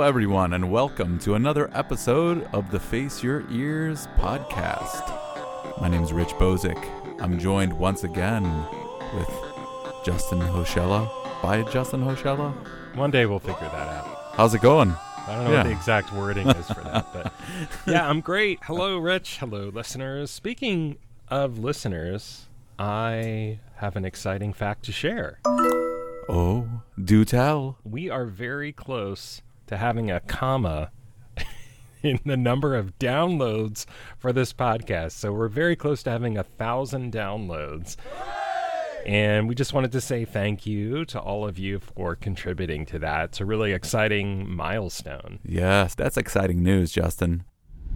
everyone, and welcome to another episode of the Face Your Ears podcast. My name is Rich Bozick. I'm joined once again with Justin Hochella. By Justin Hochella? One day we'll figure that out. How's it going? I don't know what the exact wording is for that, but yeah, I'm great. Hello, Rich. Hello, listeners. Speaking of listeners, I have an exciting fact to share. Oh, do tell. We are very close to having a comma in the number of downloads for this podcast. So we're very close to having 1,000 downloads. And we just wanted to say thank you to all of you for contributing to that. It's a really exciting milestone. Yes, that's exciting news, Justin.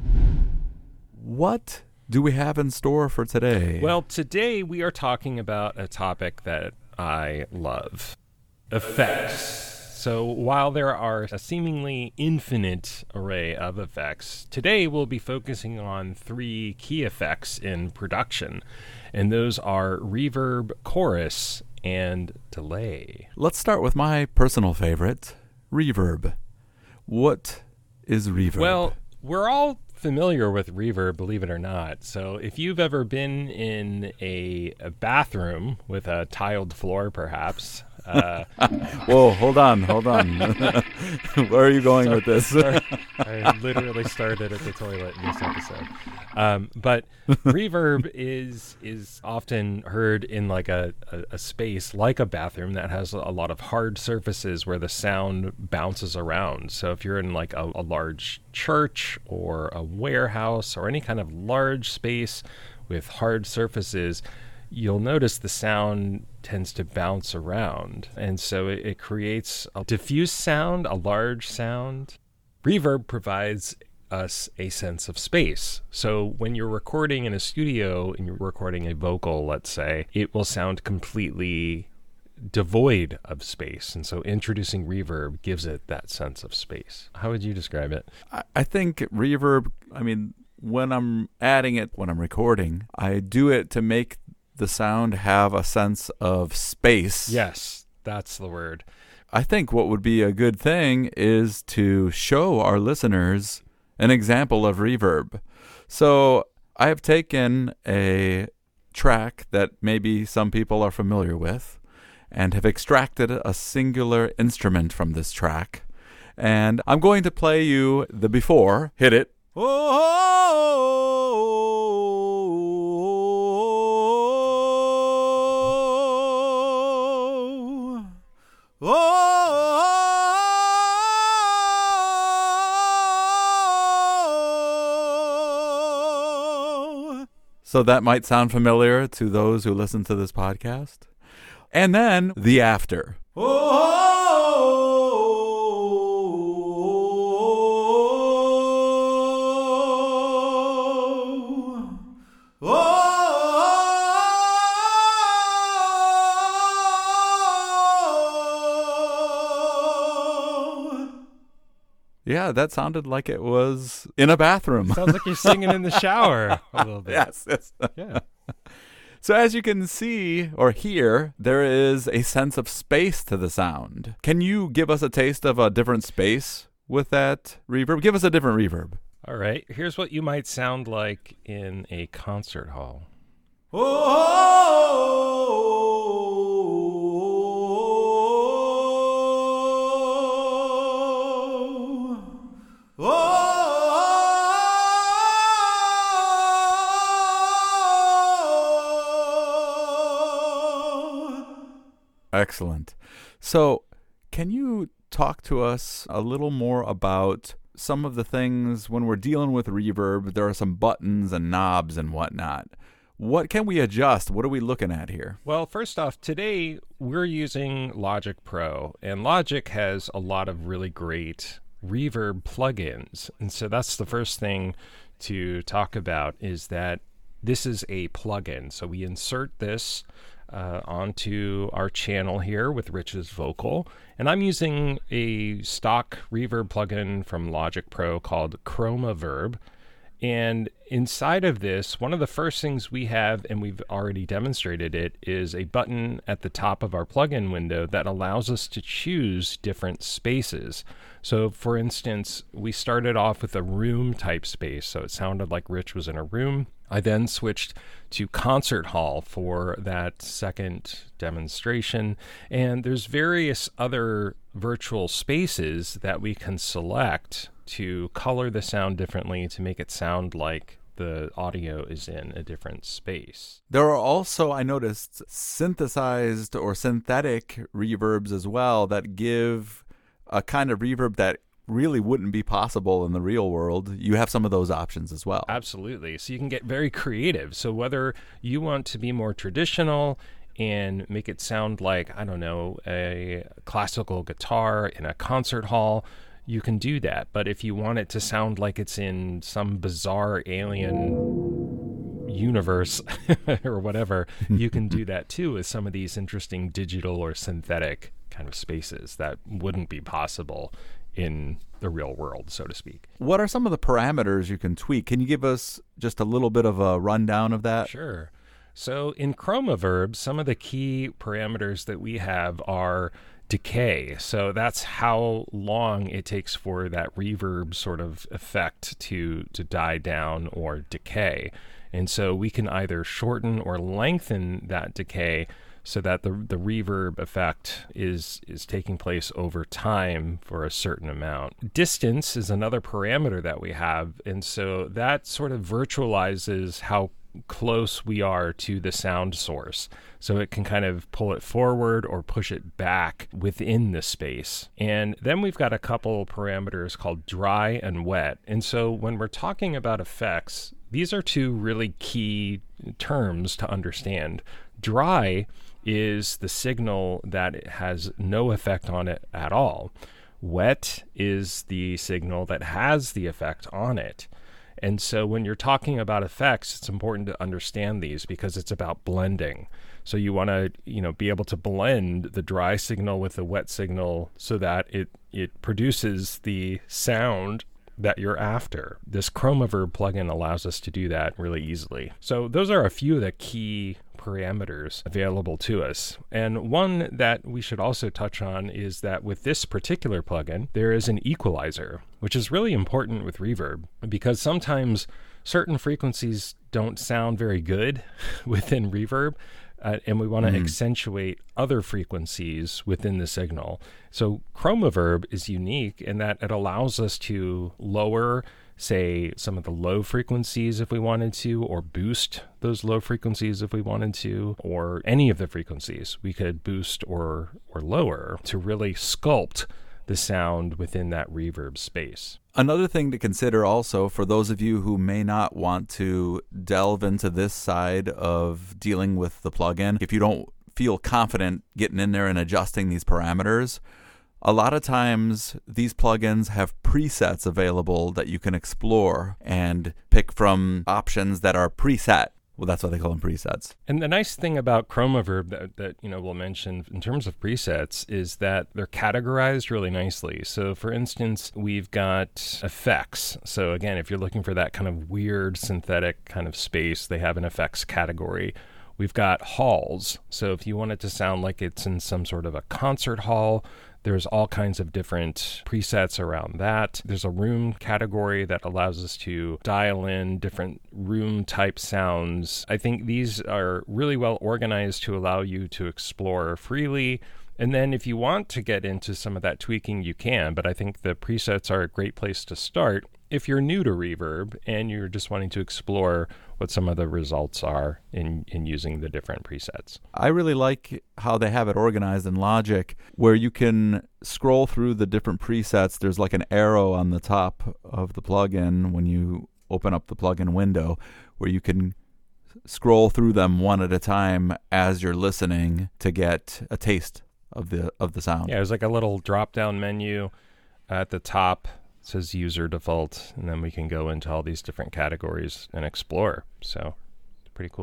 What do we have in store for today? Well, today we are talking about a topic that I love. Effects. So while there are a seemingly infinite array of effects, today we'll be focusing on 3 key effects in production. And those are reverb, chorus, and delay. Let's start with my personal favorite, reverb. What is reverb? Well, we're all familiar with reverb, believe it or not. So if you've ever been in a bathroom with a tiled floor, perhaps. Whoa, hold on. Where are you going with this? I literally started at the toilet in this episode. But reverb is often heard in like a space like a bathroom that has a lot of hard surfaces where the sound bounces around. So if you're in like a large church or a warehouse or any kind of large space with hard surfaces, you'll notice the sound tends to bounce around. And so it creates a diffuse sound, a large sound. Reverb provides us a sense of space. So when you're recording in a studio and you're recording a vocal, let's say, it will sound completely devoid of space. And so introducing reverb gives it that sense of space. How would you describe it? I think reverb, when I'm adding it, when I'm recording, I do it to make the sound have a sense of space. Yes, that's the word. I think what would be a good thing is to show our listeners an example of reverb. So I have taken a track that maybe some people are familiar with and have extracted a singular instrument from this track. And I'm going to play you the before. Hit it. So that might sound familiar to those who listen to this podcast. And then the after. Yeah, that sounded like it was in a bathroom. Sounds like you're singing in the shower a little bit. Yes. Yeah. So as you can see or hear, there is a sense of space to the sound. Can you give us a taste of a different space with that reverb? Give us a different reverb. All right. Here's what you might sound like in a concert hall. Excellent. So can you talk to us a little more about some of the things when we're dealing with reverb? There are some buttons and knobs and whatnot. What can we adjust? What are we looking at here? Well, first off, today we're using Logic Pro, and Logic has a lot of really great reverb plugins. And so that's the first thing to talk about, is that this is a plugin. So we insert this onto our channel here with Rich's vocal. And I'm using a stock reverb plugin from Logic Pro called Chroma Verb. And inside of this, one of the first things we have, and we've already demonstrated it, is a button at the top of our plugin window that allows us to choose different spaces. So for instance, we started off with a room type space, so it sounded like Rich was in a room. I then switched to concert hall for that second demonstration, and there's various other virtual spaces that we can select to color the sound differently to make it sound like the audio is in a different space. There are also, I noticed, synthesized or synthetic reverbs as well that give a kind of reverb that really wouldn't be possible in the real world. You have some of those options as well. Absolutely. So you can get very creative. So whether you want to be more traditional and make it sound like, I don't know, a classical guitar in a concert hall, you can do that. But if you want it to sound like it's in some bizarre alien universe or whatever, you can do that too with some of these interesting digital or synthetic kind of spaces that wouldn't be possible in the real world, so to speak. What are some of the parameters you can tweak? Can you give us just a little bit of a rundown of that? Sure. So in Chromaverb, some of the key parameters that we have are decay. So that's how long it takes for that reverb sort of effect to die down or decay. And so we can either shorten or lengthen that decay so that the reverb effect is taking place over time for a certain amount. Distance is another parameter that we have, and so that sort of virtualizes how close we are to the sound source. So it can kind of pull it forward or push it back within the space. And then we've got a couple parameters called dry and wet. And so when we're talking about effects, these are two really key terms to understand. Dry is the signal that it has no effect on it at all. Wet is the signal that has the effect on it. And so when you're talking about effects, it's important to understand these because it's about blending. So you want to, be able to blend the dry signal with the wet signal so that it produces the sound that you're after. This Chromaverb plugin allows us to do that really easily. So those are a few of the key parameters available to us. And one that we should also touch on is that with this particular plugin, there is an equalizer, which is really important with reverb because sometimes certain frequencies don't sound very good within reverb. And we want to accentuate other frequencies within the signal. So Chromaverb is unique in that it allows us to lower, say, some of the low frequencies if we wanted to, or boost those low frequencies if we wanted to, or any of the frequencies we could boost or lower to really sculpt the sound within that reverb space. Another thing to consider also for those of you who may not want to delve into this side of dealing with the plugin, if you don't feel confident getting in there and adjusting these parameters, a lot of times these plugins have presets available that you can explore and pick from options that are preset. Well, that's why they call them presets. And the nice thing about Chromaverb that we'll mention in terms of presets is that they're categorized really nicely. So for instance, we've got effects. So again, if you're looking for that kind of weird synthetic kind of space, they have an effects category. We've got halls. So if you want it to sound like it's in some sort of a concert hall, there's all kinds of different presets around that. There's a room category that allows us to dial in different room type sounds. I think these are really well organized to allow you to explore freely. And then if you want to get into some of that tweaking, you can. But I think the presets are a great place to start if you're new to reverb and you're just wanting to explore what some of the results are in using the different presets. I really like how they have it organized in Logic where you can scroll through the different presets. There's like an arrow on the top of the plugin when you open up the plugin window where you can scroll through them one at a time as you're listening to get a taste of the sound. Yeah, there's like a little drop-down menu at the top. Says user default, and then we can go into all these different categories and explore. So it's pretty cool.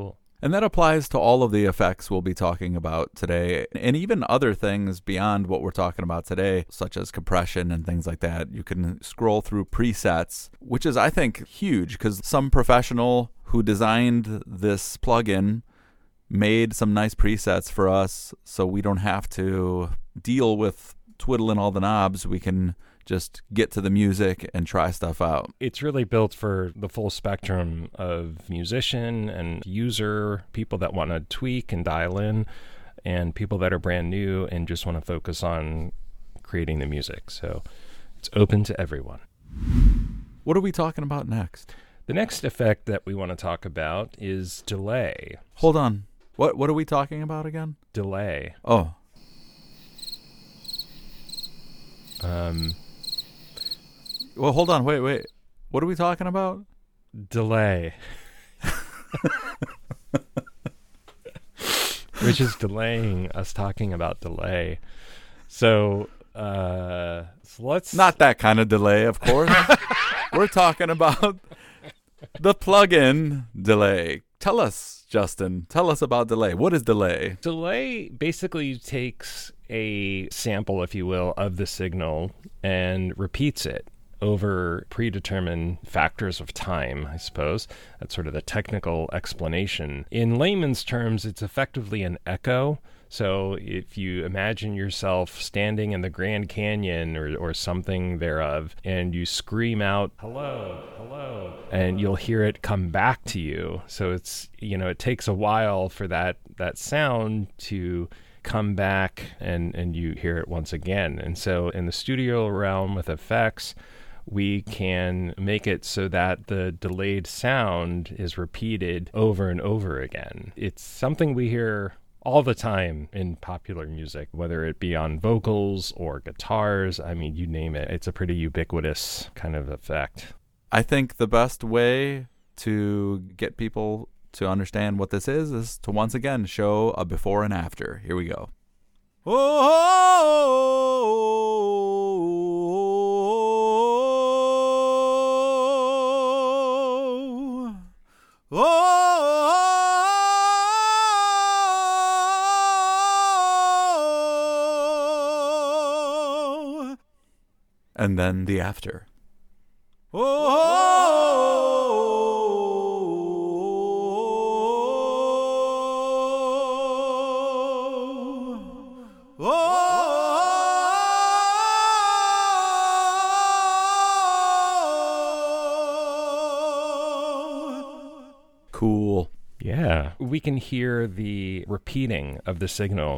And that applies to all of the effects we'll be talking about today, and even other things beyond what we're talking about today, such as compression and things like that. You can scroll through presets, which is, I think, huge, because some professional who designed this plugin made some nice presets for us, so we don't have to deal with twiddling all the knobs. We can just get to the music and try stuff out. It's really built for the full spectrum of musician and user, people that want to tweak and dial in, and people that are brand new and just want to focus on creating the music. So it's open to everyone. What are we talking about next? The next effect that we want to talk about is delay. Hold on. What are we talking about again? Delay. Oh. Well, hold on. Wait. What are we talking about? Delay. Which is delaying us talking about delay. So let's... Not that kind of delay, of course. We're talking about the plugin delay. Tell us, Justin. Tell us about delay. What is delay? Delay basically takes a sample, if you will, of the signal and repeats it over predetermined factors of time, I suppose. That's sort of the technical explanation. In layman's terms, it's effectively an echo. So if you imagine yourself standing in the Grand Canyon or something thereof, and you scream out, hello, hello, and you'll hear it come back to you. So it's, it takes a while for that sound to come back and you hear it once again. And so in the studio realm with effects, we can make it so that the delayed sound is repeated over and over again. It's something we hear all the time in popular music, whether it be on vocals or guitars. I mean, you name it. It's a pretty ubiquitous kind of effect. I think the best way to get people to understand what this is to once again show a before and after. Here we go. And then the after. Cool. Yeah. We can hear the repeating of the signal.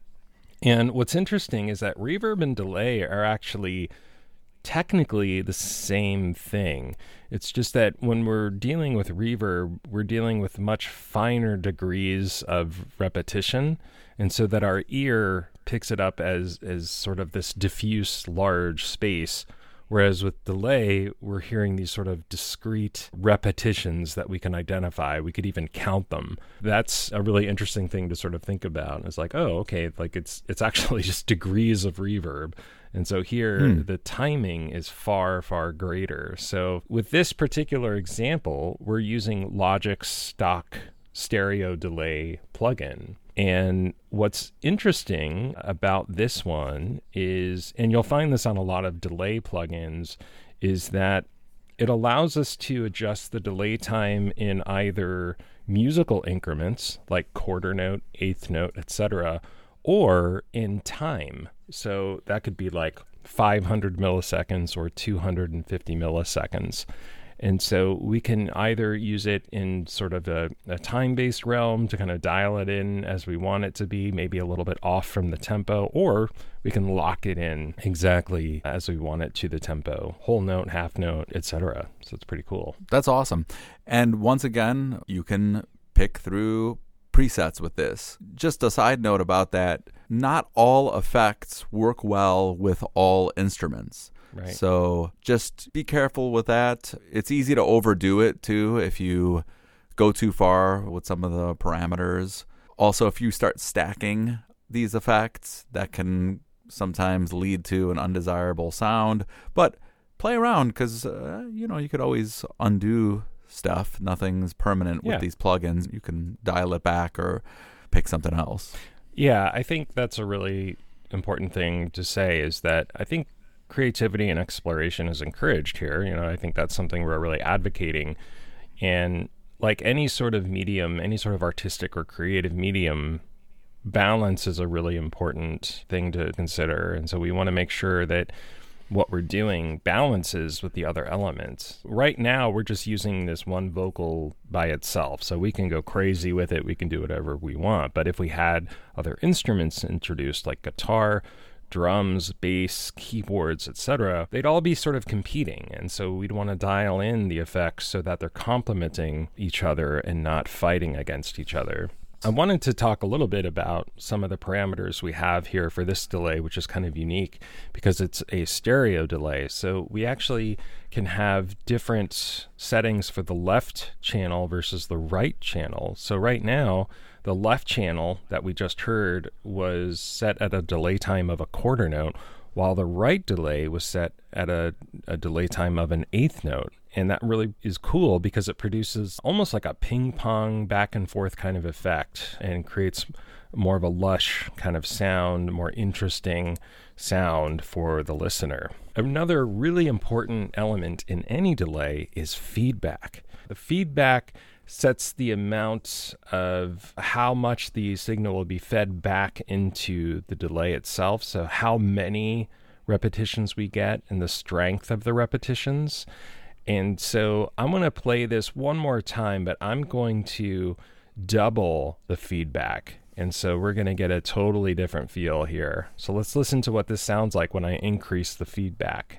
And what's interesting is that reverb and delay are actually technically the same thing. It's just that when we're dealing with reverb, we're dealing with much finer degrees of repetition, and so that our ear picks it up as sort of this diffuse large space, whereas with delay, we're hearing these sort of discrete repetitions that we can identify. We could even count them. That's a really interesting thing to sort of think about. It's like, oh, okay, like it's actually just degrees of reverb. And so here, the timing is far, far greater. So with this particular example, we're using Logic's stock stereo delay plugin. And what's interesting about this one is, and you'll find this on a lot of delay plugins, is that it allows us to adjust the delay time in either musical increments, like quarter note, eighth note, etc., or in time. So that could be like 500 milliseconds or 250 milliseconds. And so we can either use it in sort of a time-based realm to kind of dial it in as we want it to be, maybe a little bit off from the tempo, or we can lock it in exactly as we want it to the tempo, whole note, half note, etc. So it's pretty cool. That's awesome. And once again, you can pick through presets with this. Just a side note about that, not all effects work well with all instruments. Right. So just be careful with that. It's easy to overdo it too if you go too far with some of the parameters. Also, if you start stacking these effects, that can sometimes lead to an undesirable sound. But play around because, you could always undo stuff. Nothing's permanent with Yeah. these plugins. You can dial it back or pick something else. Yeah, I think that's a really important thing to say, is that I think creativity and exploration is encouraged here. I think that's something we're really advocating. And like any sort of medium, any sort of artistic or creative medium, balance is a really important thing to consider. And so we want to make sure that what we're doing balances with the other elements. Right now, we're just using this one vocal by itself, so we can go crazy with it. We can do whatever we want. But if we had other instruments introduced, like guitar, drums, bass, keyboards, etc., they'd all be sort of competing. And so we'd want to dial in the effects so that they're complementing each other and not fighting against each other. I wanted to talk a little bit about some of the parameters we have here for this delay, which is kind of unique because it's a stereo delay. So we actually can have different settings for the left channel versus the right channel. So right now, the left channel that we just heard was set at a delay time of a quarter note, while the right delay was set at a delay time of an eighth note. And that really is cool because it produces almost like a ping pong back and forth kind of effect and creates more of a lush kind of sound, more interesting sound for the listener. Another really important element in any delay is feedback. The feedback sets the amount of how much the signal will be fed back into the delay itself. So how many repetitions we get and the strength of the repetitions. And so I'm going to play this one more time, but I'm going to double the feedback. And so we're going to get a totally different feel here. So let's listen to what this sounds like when I increase the feedback.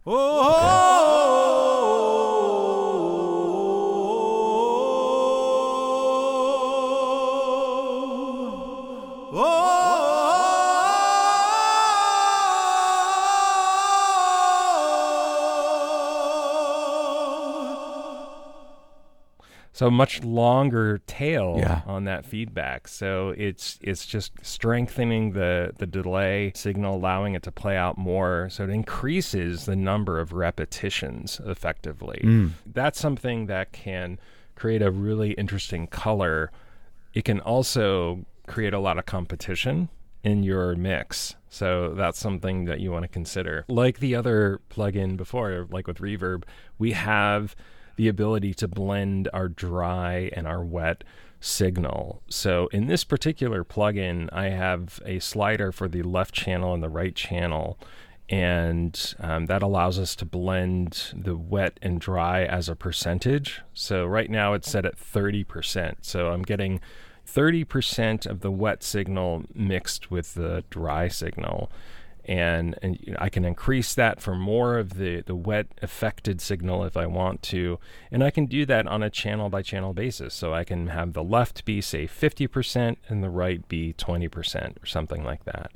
So much longer tail on that feedback. So it's just strengthening the delay signal, allowing it to play out more. So it increases the number of repetitions effectively. That's something that can create a really interesting color. It can also create a lot of competition in your mix. So that's something that you want to consider. Like the other plugin before, like with Reverb, we have the ability to blend our dry and our wet signal. So in this particular plugin, I have a slider for the left channel and the right channel, and that allows us to blend the wet and dry as a percentage. So right now it's set at 30%. So I'm getting 30% of the wet signal mixed with the dry signal. And I can increase that for more of the wet affected signal if I want to. And I can do that on a channel by channel basis. So I can have the left be, say, 50% and the right be 20% or something like that.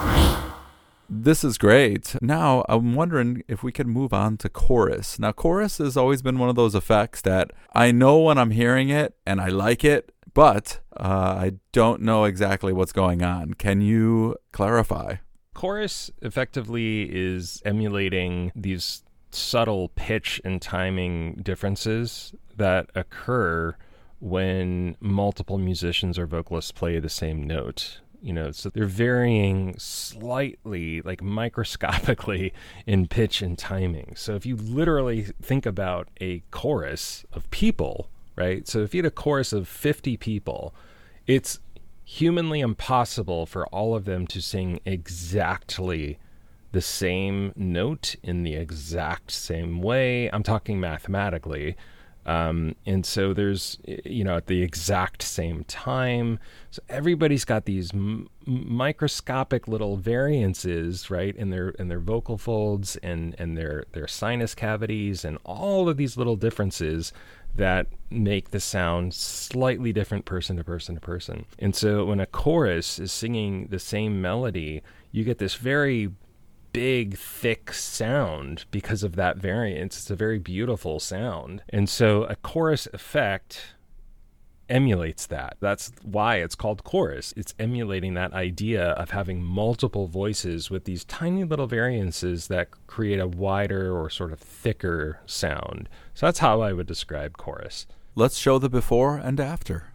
This is great. Now, I'm wondering if we can move on to chorus. Now, chorus has always been one of those effects that I know when I'm hearing it and I like it, but I don't know exactly what's going on. Can you clarify? Chorus effectively is emulating these subtle pitch and timing differences that occur when multiple musicians or vocalists play the same note. So they're varying slightly, like microscopically, in pitch and timing. So if you literally think about a chorus of people, right? So if you had a chorus of 50 people, it's humanly impossible for all of them to sing exactly the same note in the exact same way. I'm talking mathematically. And so there's, at the exact same time. So everybody's got these microscopic little variances, right, in their vocal folds and their sinus cavities and all of these little differences that make the sound slightly different person to person to person. And so when a chorus is singing the same melody, you get this very big, thick sound because of that variance. It's a very beautiful sound. And so a chorus effect emulates that. That's why it's called chorus. It's emulating that idea of having multiple voices with these tiny little variances that create a wider or sort of thicker sound. So that's how I would describe chorus. Let's show the before and after.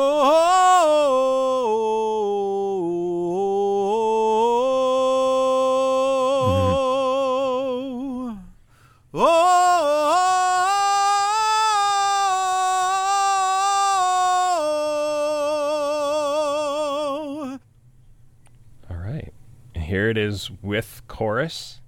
Here it is with chorus.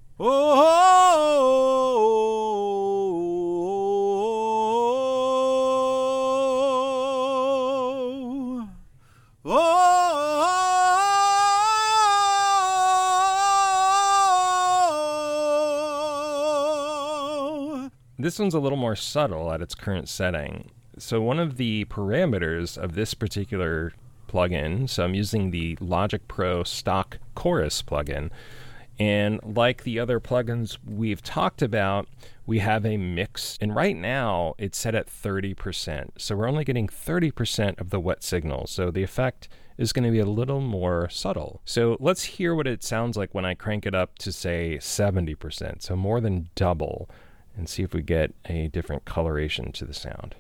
This one's a little more subtle at its current setting. So one of the parameters of this particular plugin, so I'm using the Logic Pro stock chorus plugin, and like the other plugins we've talked about, we have a mix, and right now it's set at 30%, so we're only getting 30% of the wet signal, so the effect is going to be a little more subtle. So let's hear what it sounds like when I crank it up to, say, 70%, so more than double, and see if we get a different coloration to the sound.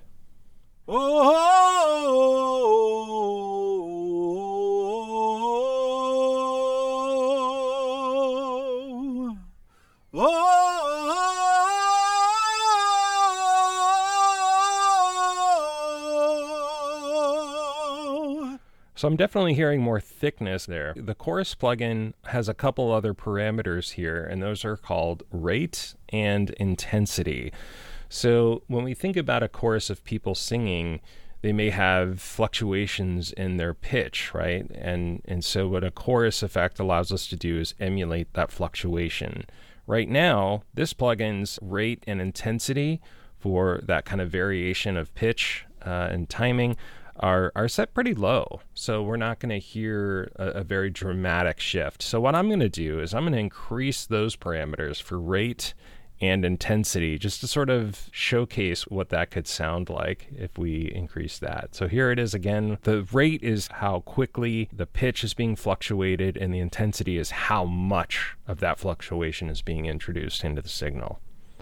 So I'm definitely hearing more thickness there. The chorus plugin has a couple other parameters here, and those are called rate and intensity. So when we think about a chorus of people singing, they may have fluctuations in their pitch, right? And so what a chorus effect allows us to do is emulate that fluctuation. Right now, this plugin's rate and intensity for that kind of variation of pitch and timing are set pretty low. So we're not going to hear a very dramatic shift. So what I'm going to do is I'm going to increase those parameters for rate and intensity just to sort of showcase what that could sound like if we increase that. So here it is again. The rate is how quickly the pitch is being fluctuated, and the intensity is how much of that fluctuation is being introduced into the signal.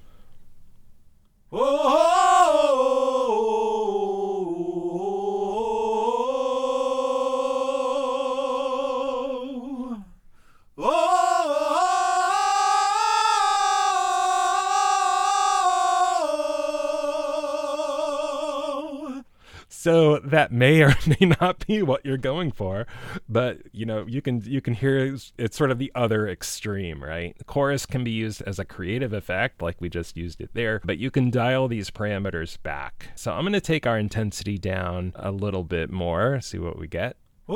So that may or may not be what you're going for, but you can hear it's sort of the other extreme, right? The chorus can be used as a creative effect, like we just used it there, but you can dial these parameters back. So I'm going to take our intensity down a little bit more, see what we get.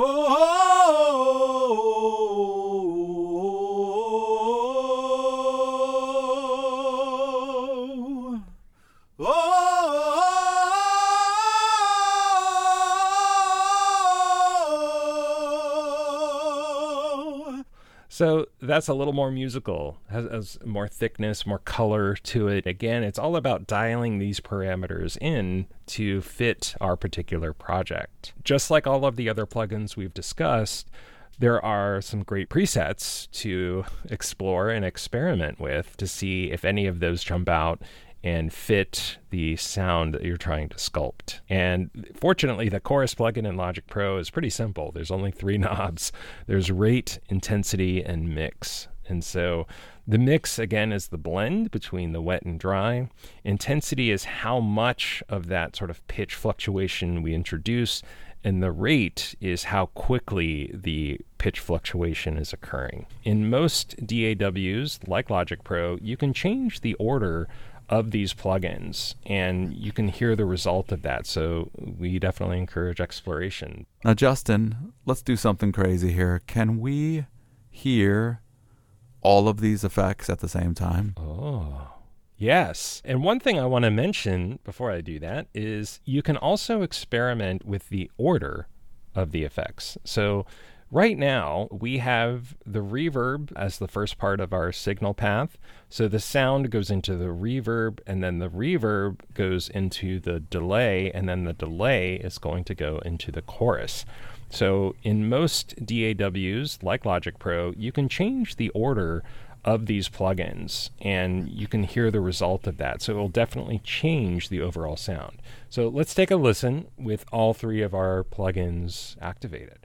So that's a little more musical, has more thickness, more color to it. Again, it's all about dialing these parameters in to fit our particular project. Just like all of the other plugins we've discussed, there are some great presets to explore and experiment with to see if any of those jump out and fit the sound that you're trying to sculpt. And fortunately, the chorus plugin in Logic Pro is pretty simple. There's only 3 knobs. There's rate, intensity, and mix. And so the mix, again, is the blend between the wet and dry. Intensity is how much of that sort of pitch fluctuation we introduce, and the rate is how quickly the pitch fluctuation is occurring. In most DAWs, like Logic Pro, you can change the order of these plugins, and you can hear the result of that. So we definitely encourage exploration. Now, Justin, let's do something crazy here. Can we hear all of these effects at the same time? Oh, yes. And one thing I want to mention before I do that is you can also experiment with the order of the effects. So right now we have the reverb as the first part of our signal path. So the sound goes into the reverb, and then the reverb goes into the delay, and then the delay is going to go into the chorus. So in most DAWs, like Logic Pro, you can change the order of these plugins, and you can hear the result of that. So it will definitely change the overall sound. So let's take a listen with all three of our plugins activated.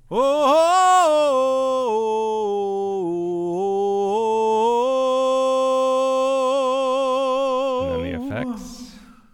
And then the effects.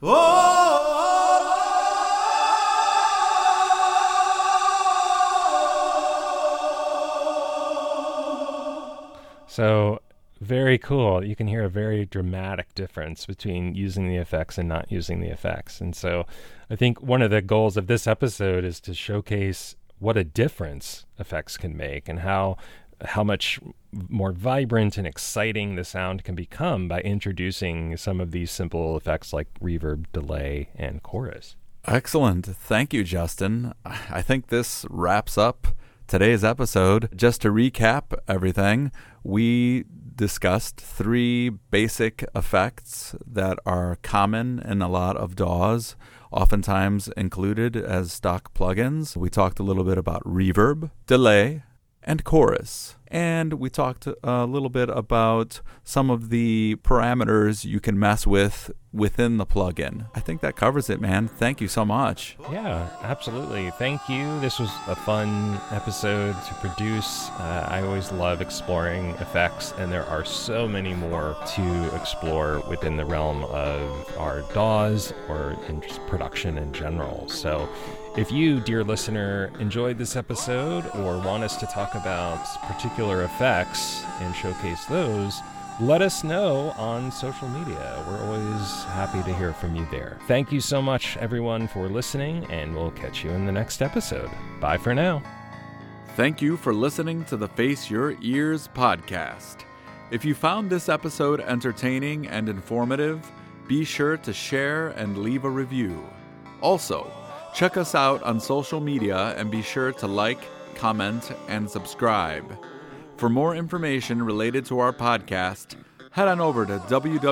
So very cool. You can hear a very dramatic difference between using the effects and not using the effects. And so I think one of the goals of this episode is to showcase what a difference effects can make, and how much more vibrant and exciting the sound can become by introducing some of these simple effects like reverb, delay, and chorus. Excellent. Thank you, Justin. I think this wraps up today's episode. Just to recap everything, we discussed 3 basic effects that are common in a lot of DAWs, oftentimes included as stock plugins. We talked a little bit about reverb, delay, and chorus. And we talked a little bit about some of the parameters you can mess with within the plugin. I think that covers it, man. Thank you so much. Yeah, absolutely. Thank you. This was a fun episode to produce. I always love exploring effects, and there are so many more to explore within the realm of our DAWs or in just production in general. So if you, dear listener, enjoyed this episode or want us to talk about particular effects and showcase those, let us know on social media. We're always happy to hear from you there. Thank you so much, everyone, for listening, and we'll catch you in the next episode. Bye for now. Thank you for listening to the Face Your Ears podcast. If you found this episode entertaining and informative, be sure to share and leave a review. Also, check us out on social media and be sure to like, comment, and subscribe. For more information related to our podcast, head on over to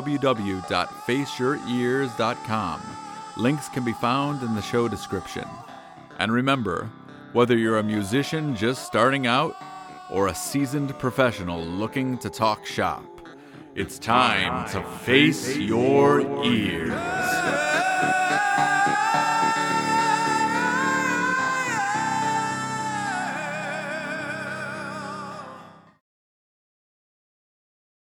www.faceyourears.com. Links can be found in the show description. And remember, whether you're a musician just starting out or a seasoned professional looking to talk shop, it's time to face your ears.